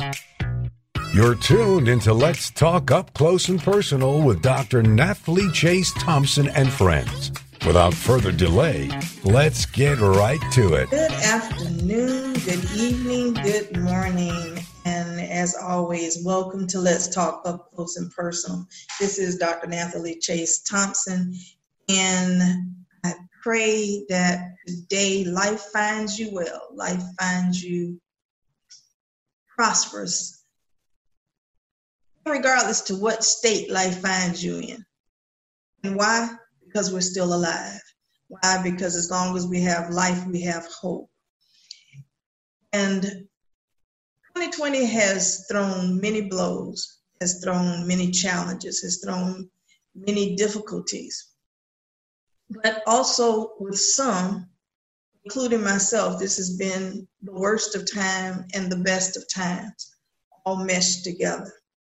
You're tuned into Let's Talk Up Close and Personal with Dr. Nathalie Chase Thompson and friends. Without further delay, let's get right to it. Good afternoon, good evening, good morning, and as always, welcome to Let's Talk Up Close and Personal. This is Dr. Nathalie Chase Thompson, and I pray that today life finds you well, life finds you prosperous, regardless to what state life finds you in. And why? Because we're still alive. Why? Because as long as we have life, we have hope. And 2020 has thrown many blows, has thrown many challenges, has thrown many difficulties. But also with some, including myself, this has been the worst of time and the best of times, all meshed together.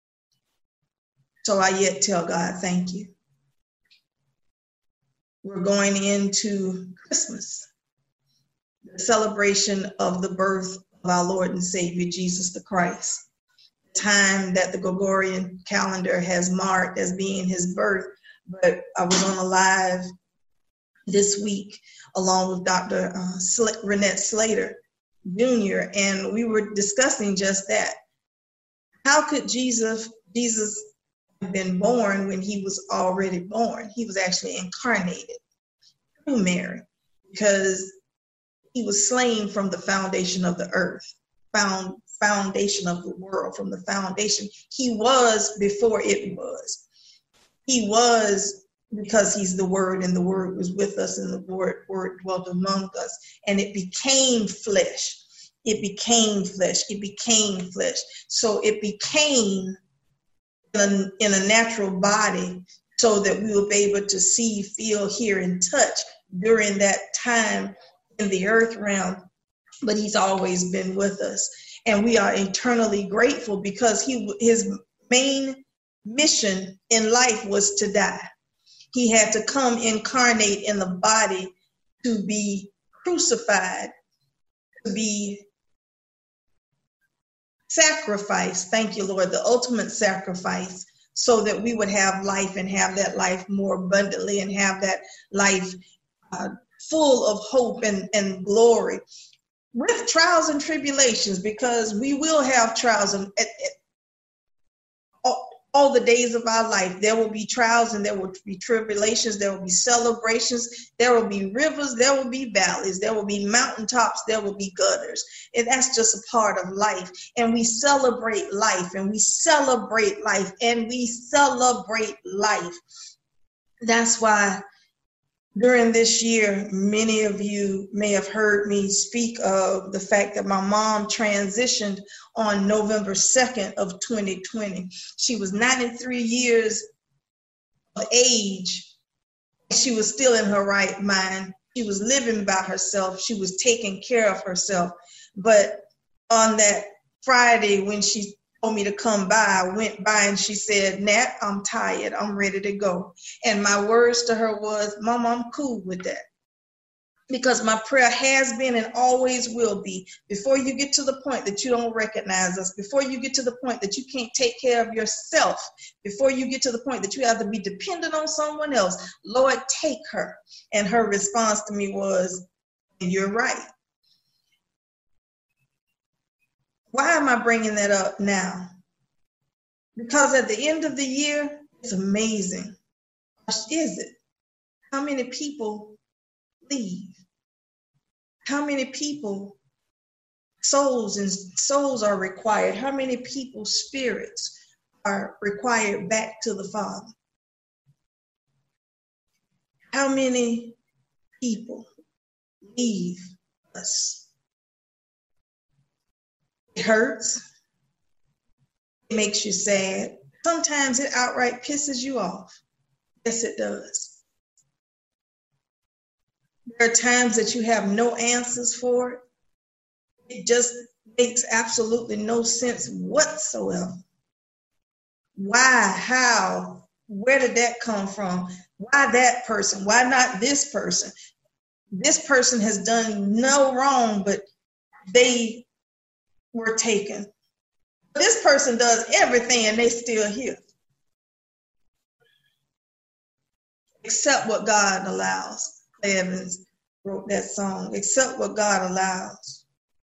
So I yet tell God, thank you. We're going into Christmas, the celebration of the birth of our Lord and Savior, Jesus the Christ, the time that the Gregorian calendar has marked as being his birth. But I was on a live this week along with Dr. Renette Slater Jr., and we were discussing just that. How could Jesus been born when he was already born? He was actually incarnated through Mary because he was slain from the foundation of the earth, foundation of the world, from the foundation. He was before it was. He was because he's the Word, and the Word was with us, and the Word dwelt among us, and it became flesh. It became flesh. It became flesh. So it became in a natural body so that we will be able to see, feel, hear, and touch during that time in the earth realm. But he's always been with us. And we are eternally grateful because his main mission in life was to die. He had to come incarnate in the body to be crucified, to be sacrifice, thank you, Lord, the ultimate sacrifice, so that we would have life and have that life more abundantly and have that life full of hope and glory with trials and tribulations, because we will have trials and all the days of our life. There will be trials and there will be tribulations. There will be celebrations. There will be rivers. There will be valleys. There will be mountaintops. There will be gutters. And that's just a part of life. And we celebrate life, and we celebrate life, and we celebrate life. That's why during this year, many of you may have heard me speak of the fact that my mom transitioned on November 2nd of 2020. She was 93 years of age. She was still in her right mind. She was living by herself. She was taking care of herself. But on that Friday when she told me to come by, I went by and she said, "Nat, I'm tired. I'm ready to go." And my words to her was, "Mama, I'm cool with that." Because my prayer has been and always will be, before you get to the point that you don't recognize us, before you get to the point that you can't take care of yourself, before you get to the point that you have to be dependent on someone else, Lord, take her. And her response to me was, "You're right." Why am I bringing that up now? Because at the end of the year, it's amazing. Is it? How many people leave? How many people, souls are required? How many people's spirits are required back to the Father? How many people leave us? It hurts. It makes you sad. Sometimes it outright pisses you off. Yes, it does. There are times that you have no answers for it. It just makes absolutely no sense whatsoever. Why? How? Where did that come from? Why that person? Why not this person? This person has done no wrong, but they were taken. This person does everything and they still here. Except what God allows. Clay Evans wrote that song. Except what God allows.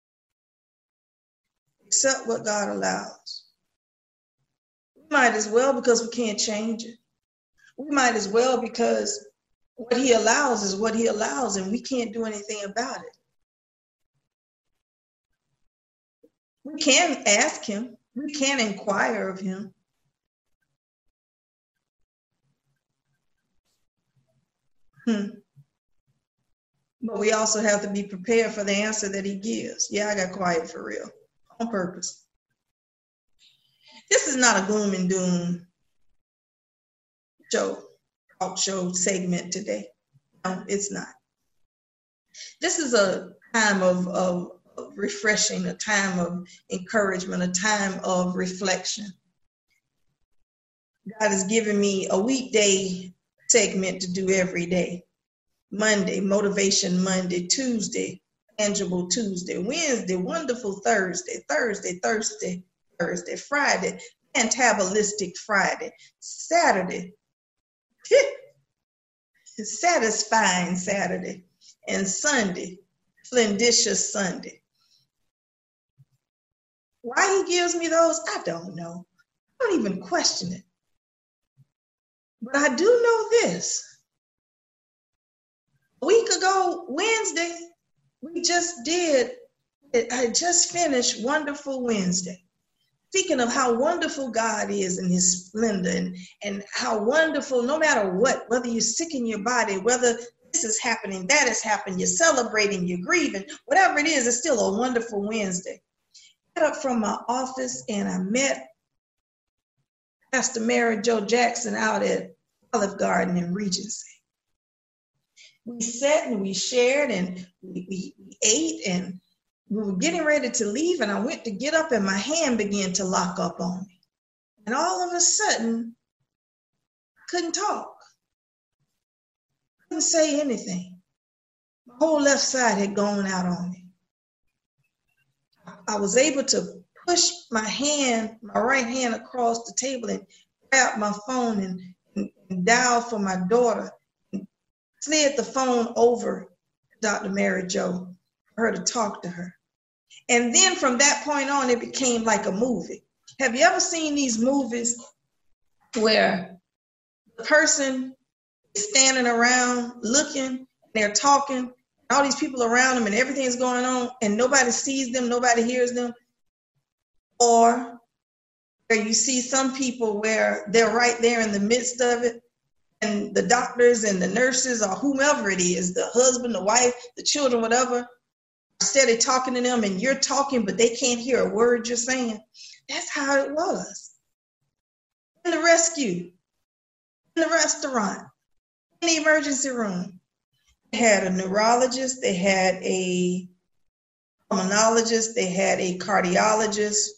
Except what God allows. We might as well, because we can't change it. We might as well, because what he allows is what he allows, and we can't do anything about it. We can ask him. We can inquire of him. But we also have to be prepared for the answer that he gives. Yeah, I got quiet for real, on purpose. This is not a gloom and doom talk show segment today. No, it's not. This is a time of refreshing, a time of encouragement, a time of reflection. God has given me a weekday segment to do every day. Monday, Motivation Monday. Tuesday, Tangible Tuesday. Wednesday, Wonderful Thursday. Thursday, Friday, Fantabulistic Friday. Saturday, Satisfying Saturday. And Sunday, Flindicious Sunday. Why he gives me those, I don't know. I don't even question it. But I do know this. A week ago, Wednesday, I just finished Wonderful Wednesday. Speaking of how wonderful God is in his splendor and how wonderful, no matter what, whether you're sick in your body, whether this is happening, that is happening, you're celebrating, you're grieving, whatever it is, it's still a wonderful Wednesday. I got up from my office and I met Pastor Mary Jo Jackson out at Olive Garden in Regency. We sat and we shared and we ate and we were getting ready to leave, and I went to get up and my hand began to lock up on me. And all of a sudden, I couldn't talk. Couldn't say anything. My whole left side had gone out on me. I was able to push my right hand across the table and grab my phone and dial for my daughter. Slid the phone over to Dr. Mary Jo for her to talk to her. And then from that point on, it became like a movie. Have you ever seen these movies where the person is standing around looking, they're talking, all these people around them and everything's going on and nobody sees them, nobody hears them? Or where you see some people where they're right there in the midst of it, and the doctors and the nurses or whomever it is, the husband, the wife, the children, whatever, steady talking to them and you're talking, but they can't hear a word you're saying. That's how it was. In the rescue, in the restaurant, in the emergency room. They had a neurologist, they had a pulmonologist, they had a cardiologist.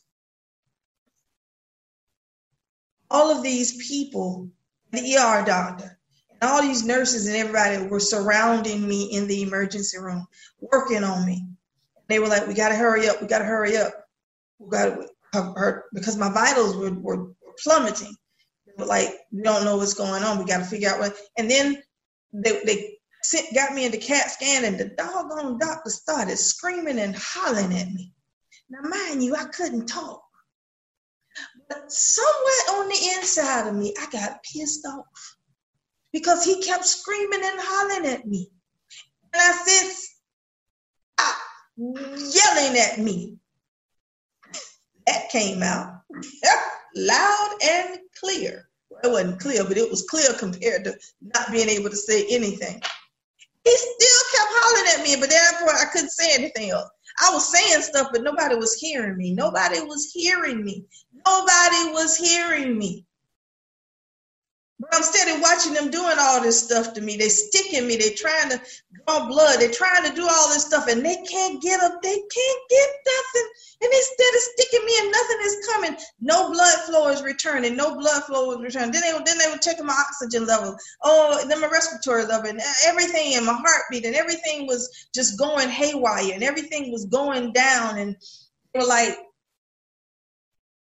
All of these people, the ER doctor, and all these nurses and everybody were surrounding me in the emergency room, working on me. They were like, we got to hurry up. We got to hurry up. We got to, because my vitals were plummeting. They were like, we don't know what's going on. We got to figure out what. And then they got me into CAT scan, and the doggone doctor started screaming and hollering at me. Now, mind you, I couldn't talk. But somewhere on the inside of me, I got pissed off because he kept screaming and hollering at me. And I said, stop yelling at me. That came out loud and clear. Well, it wasn't clear, but it was clear compared to not being able to say anything. He still kept hollering at me, but therefore I couldn't say anything else. I was saying stuff, but nobody was hearing me. Nobody was hearing me. Nobody was hearing me. But I'm steady watching them doing all this stuff to me. They sticking me. They trying to draw blood. They trying to do all this stuff, and they can't get up. They can't get nothing. And they steady sticking me, and nothing is coming. No blood flow is returning. No blood flow is returning. Then they were checking my oxygen level. Oh, then my respiratory level, and everything, and my heartbeat, and everything was just going haywire, and everything was going down. And they were like,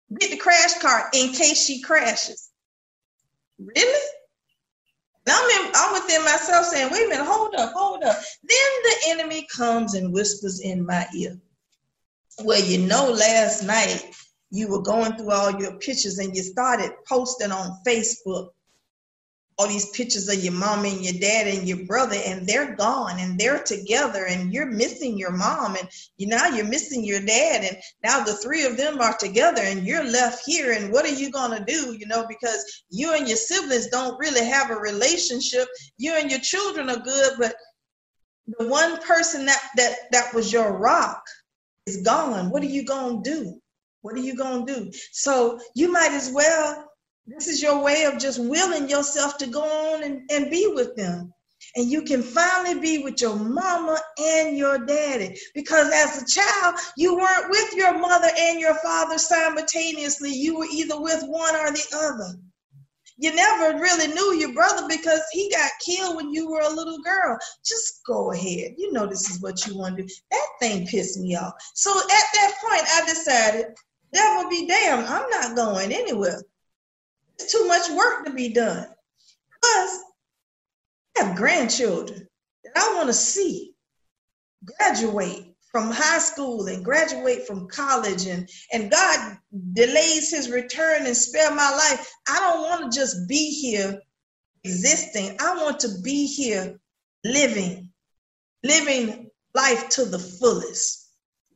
Get the crash cart in case she crashes. Really? And I'm within myself saying, wait a minute, hold up. Then the enemy comes and whispers in my ear. Well, last night you were going through all your pictures and you started posting on Facebook all these pictures of your mom and your dad and your brother, and they're gone and they're together, and you're missing your mom, and now you're missing your dad, and now the three of them are together and you're left here, and what are you going to do, because you and your siblings don't really have a relationship. You and your children are good, but the one person that was your rock is gone. What are you going to do? What are you going to do? So you might as well, this is your way of just willing yourself to go on and be with them. And you can finally be with your mama and your daddy. Because as a child, you weren't with your mother and your father simultaneously. You were either with one or the other. You never really knew your brother because he got killed when you were a little girl. Just go ahead. This is what you want to do. That thing pissed me off. So at that point, I decided, devil be damned, I'm not going anywhere. It's too much work to be done. Plus, I have grandchildren that I want to see graduate from high school and graduate from college, and God delays his return and spare my life. I don't want to just be here existing. I want to be here living life to the fullest,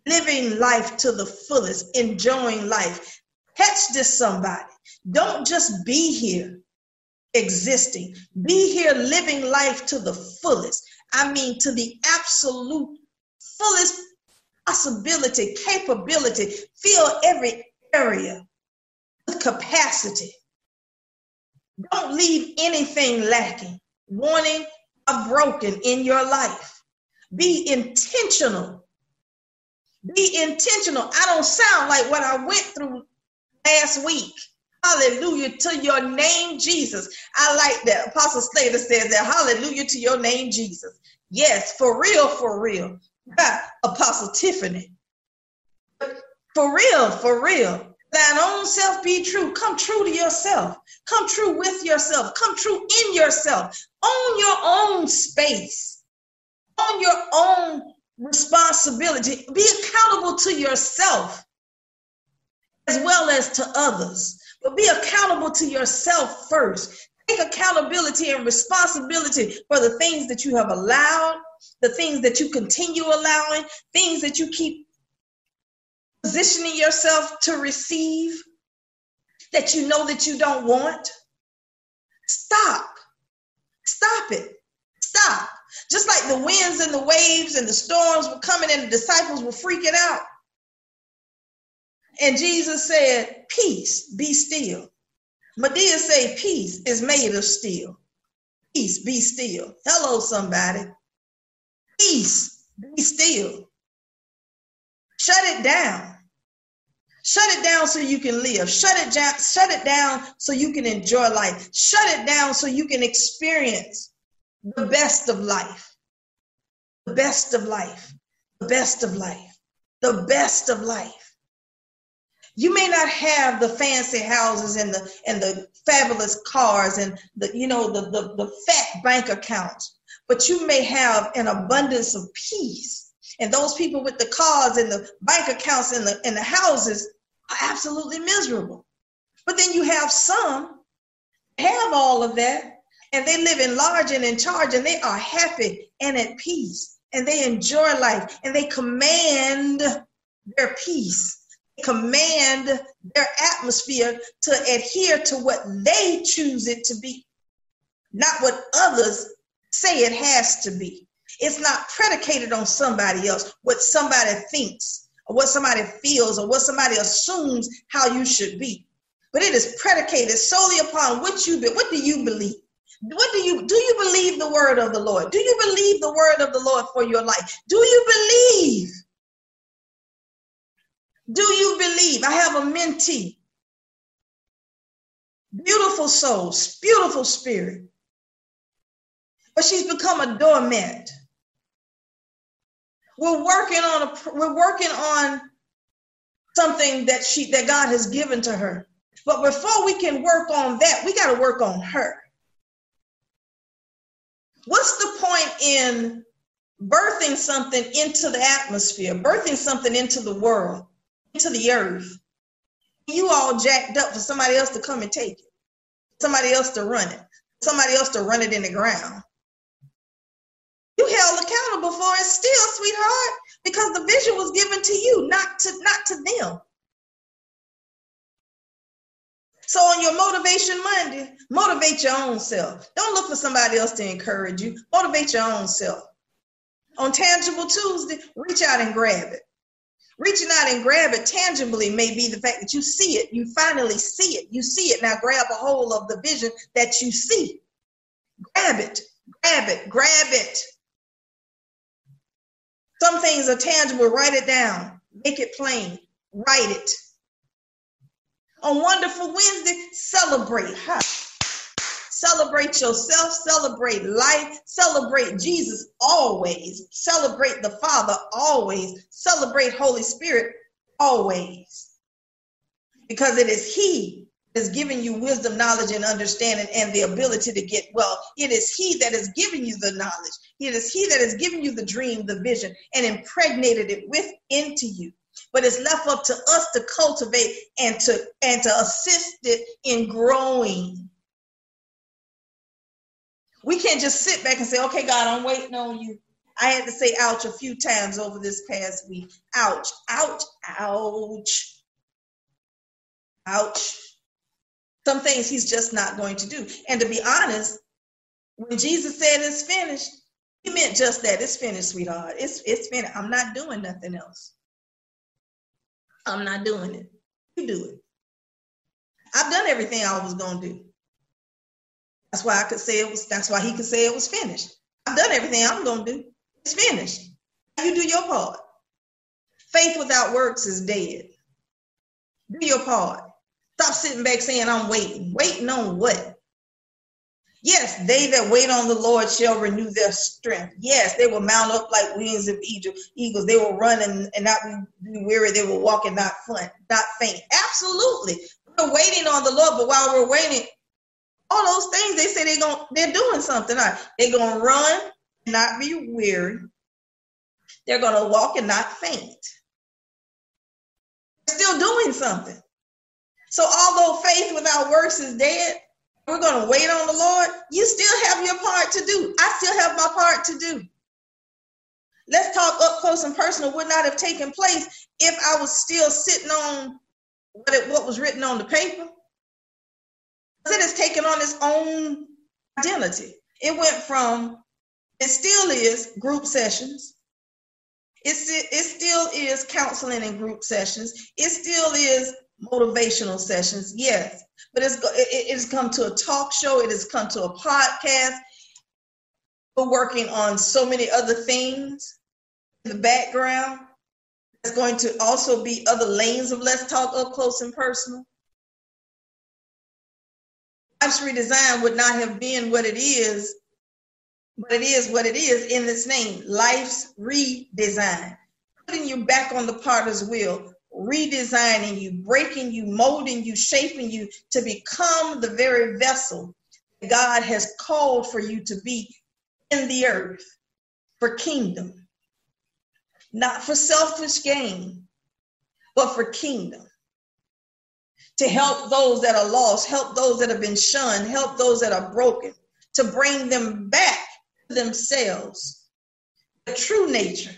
enjoying life. Catch this, somebody. Don't just be here existing. Be here living life to the fullest. I mean, to the absolute fullest possibility, capability. Fill every area with capacity. Don't leave anything lacking, wanting, or broken in your life. Be intentional. I don't sound like what I went through last week. Hallelujah to your name, Jesus. I like that. Apostle Slater says that. Hallelujah to your name, Jesus. Yes, for real. Apostle Tiffany. For real. Thine own self be true. Come true to yourself. Come true with yourself. Come true in yourself. Own your own space. Own your own responsibility. Be accountable to yourself as well as to others. But be accountable to yourself first. Take accountability and responsibility for the things that you have allowed, the things that you continue allowing, things that you keep positioning yourself to receive, that you know that you don't want. Stop it. Just like the winds and the waves and the storms were coming and the disciples were freaking out. And Jesus said, peace, be still. Medea say, peace is made of steel. Peace, be still. Hello, somebody. Peace, be still. Shut it down. Shut it down so you can live. Shut it down so you can enjoy life. Shut it down so you can experience the best of life. The best of life. The best of life. The best of life. You may not have the fancy houses and the fabulous cars and the fat bank accounts, but you may have an abundance of peace. And those people with the cars and the bank accounts and the houses are absolutely miserable. But then you have some have all of that, and they live in large and in charge, and they are happy and at peace, and they enjoy life, and they command their peace. Command their atmosphere to adhere to what they choose it to be, not what others say it has to be. It's not predicated on somebody else, what somebody thinks or what somebody feels or what somebody assumes how you should be. But it is predicated solely upon what you be. What do you believe? Do you believe the word of the Lord? Do you believe the word of the Lord for your life? Do you believe? Do you believe? I have a mentee. Beautiful soul, beautiful spirit. But she's become a doormat. We're working on something that God has given to her. But before we can work on that, we got to work on her. What's the point in birthing something into the atmosphere, birthing something into the world, into the earth? You all jacked up for somebody else to come and take it, somebody else to run it, somebody else to run it in the ground. You held accountable for it still, sweetheart, because the vision was given to you, not to them. So on your Motivation Monday, motivate your own self. Don't look for somebody else to encourage you. Motivate your own self. On Tangible Tuesday, reach out and grab it. Reaching out and grab it tangibly may be the fact that you see it. You finally see it. You see it. Now grab a hold of the vision that you see. Grab it. Grab it. Grab it. Some things are tangible. Write it down. Make it plain. Write it. On Wonderful Wednesday, celebrate her. Celebrate yourself. Celebrate life. Celebrate Jesus always. Celebrate the Father always. Celebrate Holy Spirit always. Because it is He that is giving you wisdom, knowledge, and understanding, and the ability to get well. It is He that is giving you the knowledge. It is He that is giving you the dream, the vision, and impregnated it into you. But it's left up to us to cultivate and to assist it in growing. We can't just sit back and say, okay, God, I'm waiting on you. I had to say ouch a few times over this past week. Ouch, ouch, ouch, ouch. Some things He's just not going to do. And to be honest, when Jesus said it's finished, He meant just that. It's finished, sweetheart. It's finished. I'm not doing nothing else. I'm not doing it. You do it. I've done everything I was going to do. That's why that's why He could say it was finished. I've done everything I'm going to do. It's finished. You do your part. Faith without works is dead. Do your part. Stop sitting back saying, I'm waiting. Waiting on what? Yes, they that wait on the Lord shall renew their strength. Yes, they will mount up like wings of eagles. They will run and not be weary. They will walk and not faint. Absolutely. We're waiting on the Lord, but while we're waiting, all those things they say they're doing something. All right. They're going to run and not be weary. They're going to walk and not faint. They're still doing something. So although faith without works is dead, we're going to wait on the Lord. You still have your part to do. I still have my part to do. Let's Talk Up Close and Personal would not have taken place if I was still sitting on what was written on the paper. It has taken on its own identity. It still is group sessions. It still is counseling and group sessions. It still is motivational sessions, yes. But it has come to a talk show. It has come to a podcast. We're working on so many other things in the background. There's going to also be other lanes of Let's Talk Up Close and Personal. Life's Redesign would not have been what it is, but it is what it is in its name. Life's Redesign. Putting you back on the potter's wheel, redesigning you, breaking you, molding you, shaping you to become the very vessel God has called for you to be in the earth for kingdom. Not for selfish gain, but for kingdom. To help those that are lost, help those that have been shunned, help those that are broken, to bring them back to themselves, the true nature,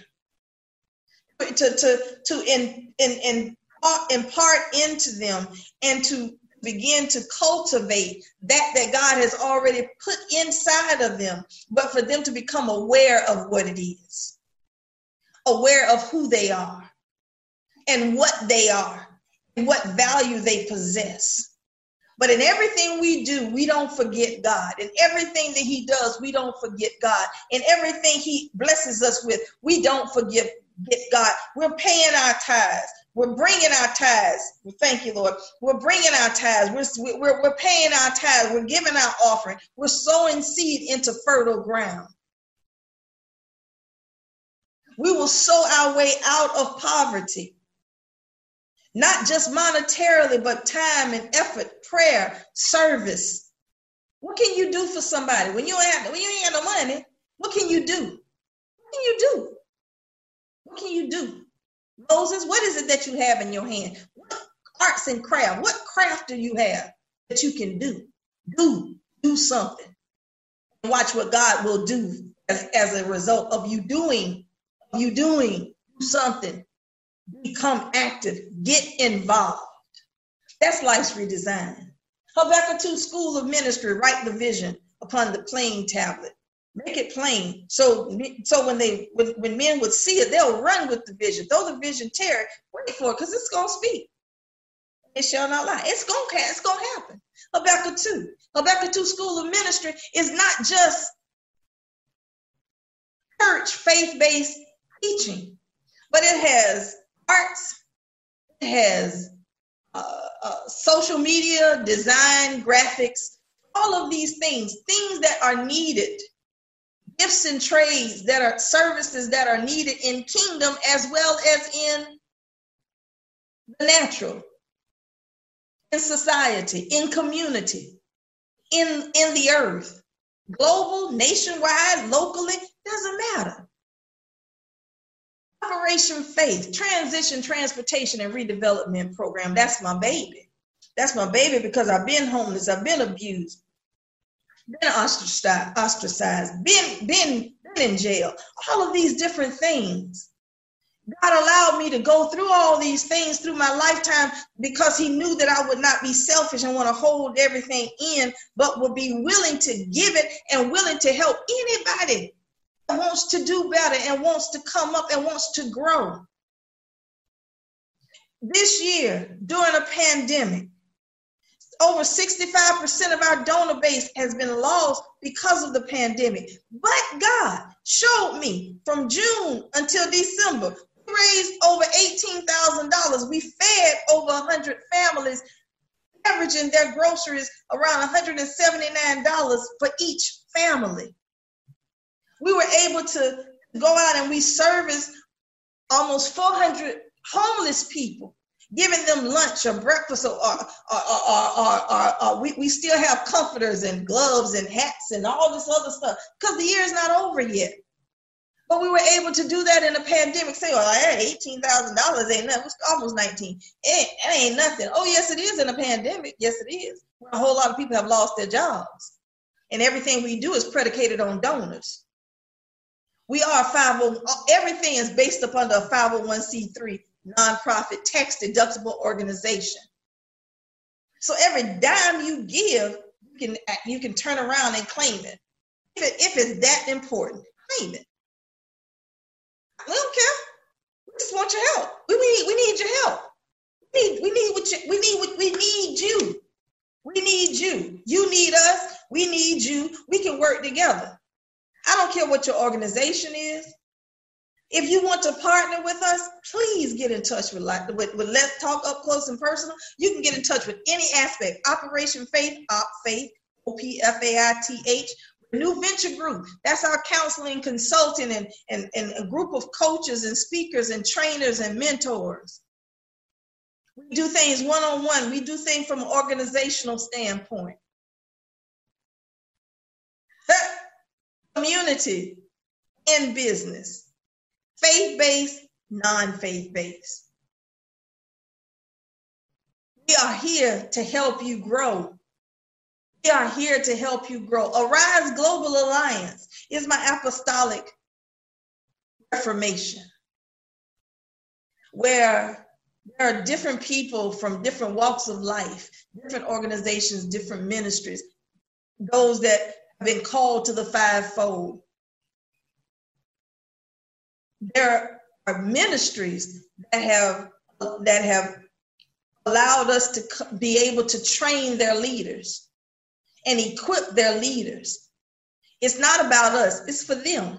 to impart into them and to begin to cultivate that God has already put inside of them, but for them to become aware of what it is, aware of who they are and what they are and what value they possess. But in everything we do, we don't forget God. In everything that He does, we don't forget God. In everything He blesses us with, we don't forget God. We're paying our tithes. We're bringing our tithes. Thank you, Lord. We're bringing our tithes. We're paying our tithes. We're giving our offering. We're sowing seed into fertile ground. We will sow our way out of poverty. not just monetarily, but time and effort, prayer, service. What can you do for somebody when you ain't got no money? What can you do? What can you do? What can you do? Moses, what is it that you have in your hand? What arts and craft? What craft do you have that you can do? Do something. And watch what God will do as a result of you doing something. Become active. Get involved. That's life's redesign. Habakkuk 2, School of Ministry, write the vision upon the plain tablet. Make it plain. So when men would see it, they'll run with the vision. Though the vision tarry, wait for it, because it's going to speak. It shall not lie. It's going to happen. Habakkuk 2, School of Ministry is not just church faith-based teaching, but it has arts, it has social media, design, graphics, all of these things that are needed, gifts and trades that are services that are needed in kingdom as well as in the natural, in society, in community, in the earth, global, nationwide, locally, doesn't matter. Operation Faith, Transition, Transportation, and Redevelopment Program. That's my baby. That's my baby because I've been homeless. I've been abused, been ostracized, been in jail. All of these different things. God allowed me to go through all these things through my lifetime because he knew that I would not be selfish and want to hold everything in, but would be willing to give it and willing to help anybody that wants to do better and wants to come up and wants to grow. This year, during a pandemic, over 65% of our donor base has been lost because of the pandemic. But God showed me from June until December, we raised over $18,000. We fed over 100 families, averaging their groceries around $179 for each family. We were able to go out and we serviced almost 400 homeless people, giving them lunch or breakfast, or we still have comforters and gloves and hats and all this other stuff because the year is not over yet. But we were able to do that in a pandemic. Say, well, hey, $18,000 ain't nothing. It's almost 19. It ain't nothing. Oh, yes, it is in a pandemic. Yes, it is. A whole lot of people have lost their jobs. And everything we do is predicated on donors. We are everything is based upon the 501c3 nonprofit tax deductible organization. So every dime you give, you can turn around and claim it. If it's that important, claim it. We don't care. We just want your help. We need your help. We need you. We need you. You need us. We need you. We can work together. I don't care what your organization is. If you want to partner with us, please get in touch with Let's Talk Up Close and Personal. You can get in touch with any aspect. Operation Faith, OpFaith, OPFAITH. New Venture Group, that's our counseling, consulting, and a group of coaches and speakers and trainers and mentors. We do things one-on-one. We do things from an organizational standpoint. Community in business. Faith-based, non-faith-based. We are here to help you grow. We are here to help you grow. Arise Global Alliance is my apostolic reformation, where there are different people from different walks of life, different organizations, different ministries, those that have been called to the fivefold. There are ministries that have allowed us to be able to train their leaders and equip their leaders. It's not about us, it's for them.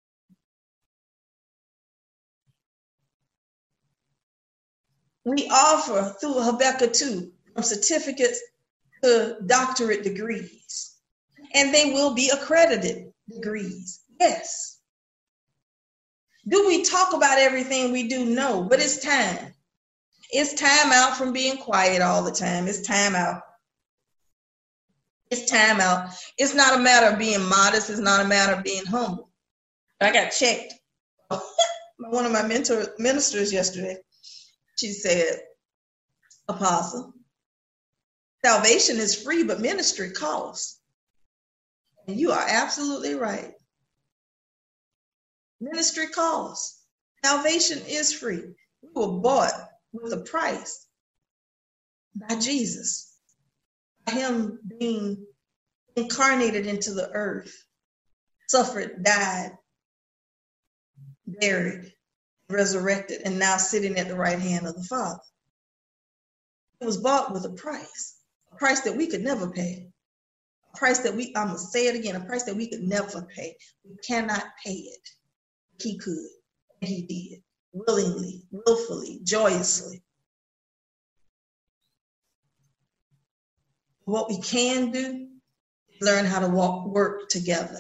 We offer through Habakkuk 2 from certificates to doctorate degrees, and they will be accredited degrees. Yes. Do we talk about everything we do? No, but it's time. It's time out from being quiet all the time. It's time out. It's time out. It's not a matter of being modest. It's not a matter of being humble. I got checked. One of my ministers yesterday, she said, Apostle, salvation is free, but ministry costs. And you are absolutely right. Ministry costs. Salvation is free. We were bought with a price by Jesus. Him being incarnated into the earth, suffered, died, buried, resurrected, and now sitting at the right hand of the Father. It was bought with a price that we could never pay, a price that I'm going to say it again, a price that we could never pay. We cannot pay it. He could, and he did, willingly, willfully, joyously. What we can do is learn how to work together.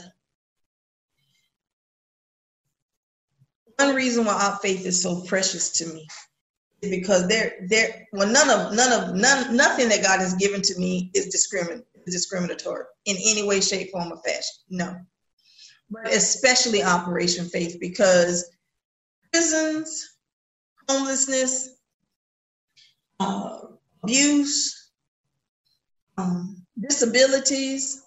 One reason why our faith is so precious to me is because nothing that God has given to me is discriminatory in any way, shape, form, or fashion. No. But especially Operation Faith, because prisons, homelessness, abuse, disabilities,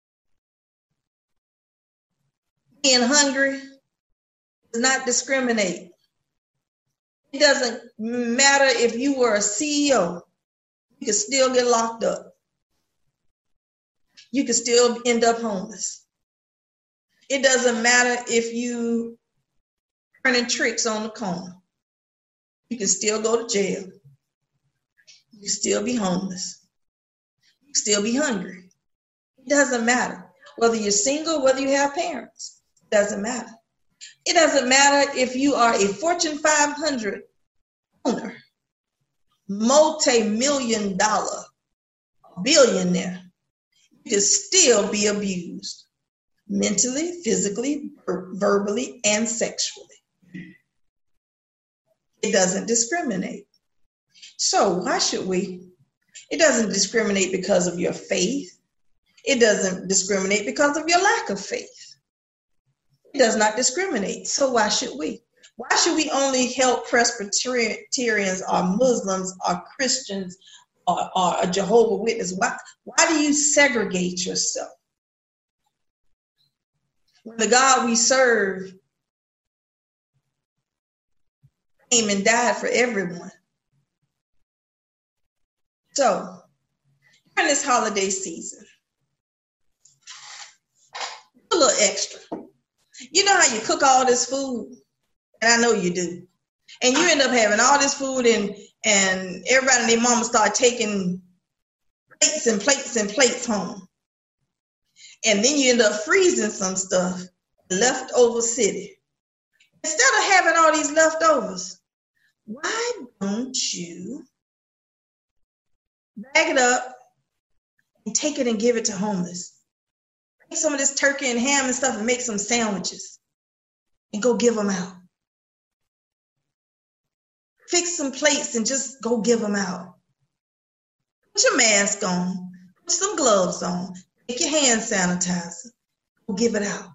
being hungry does not discriminate. It doesn't matter if you were a CEO, you could still get locked up. You could still end up homeless. It doesn't matter if you turning tricks on the corner. You can still go to jail. You can still be homeless. Still be hungry. It doesn't matter whether you're single, whether you have parents. It doesn't matter. It doesn't matter if you are a Fortune 500 owner, multi-million-dollar billionaire. You can still be abused mentally, physically, verbally, and sexually. It doesn't discriminate. So why should we? It doesn't discriminate because of your faith. It doesn't discriminate because of your lack of faith. It does not discriminate. So why should we? Why should we only help Presbyterians or Muslims or Christians or a Jehovah's Witness? Why do you segregate yourself? When the God we serve came and died for everyone. So, during this holiday season, a little extra. You know how you cook all this food? And I know you do. And you end up having all this food and everybody and their mama start taking plates and plates and plates home. And then you end up freezing some stuff, leftover city. Instead of having all these leftovers, why don't you bag it up and take it and give it to homeless? Take some of this turkey and ham and stuff and make some sandwiches and go give them out. Fix some plates and just go give them out. Put your mask on, put some gloves on, take your hand sanitizer, go give it out.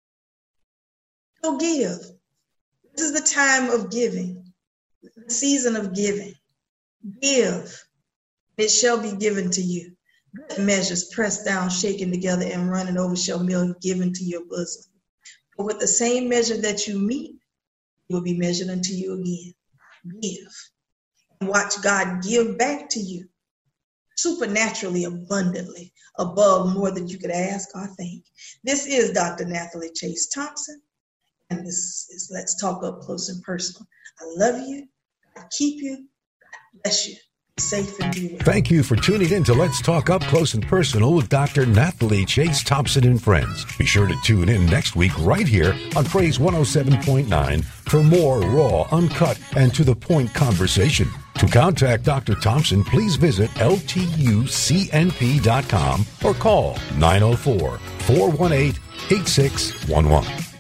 Go give. This is the time of giving, the season of giving. Give. It shall be given to you. Good measures, pressed down, shaken together, and running over shall be given to your bosom. But with the same measure that you meet, it will be measured unto you again. Give. And watch God give back to you supernaturally, abundantly, above more than you could ask or think. This is Dr. Nathalie Chase Thompson, and this is Let's Talk Up Close and Personal. I love you. I keep you. God bless you. Safe and be well. Thank you for tuning in to Let's Talk Up Close and Personal with Dr. Nathalie Chase Thompson and friends. Be sure to tune in next week right here on Praise 107.9 for more raw, uncut, and to-the-point conversation. To contact Dr. Thompson, please visit ltucnp.com or call 904-418-8611.